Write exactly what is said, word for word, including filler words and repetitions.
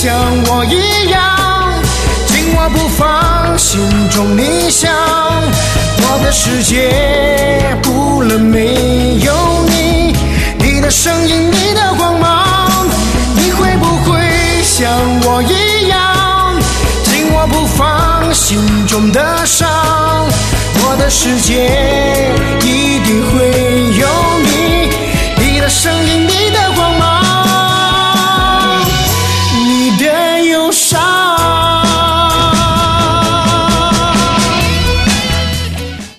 像我一样，紧握不放，心中你想，我的世界不能没有你，你的声音，你的光芒，你会不会像我一样，紧握不放，心中的伤，我的世界一定会有你，你的声音。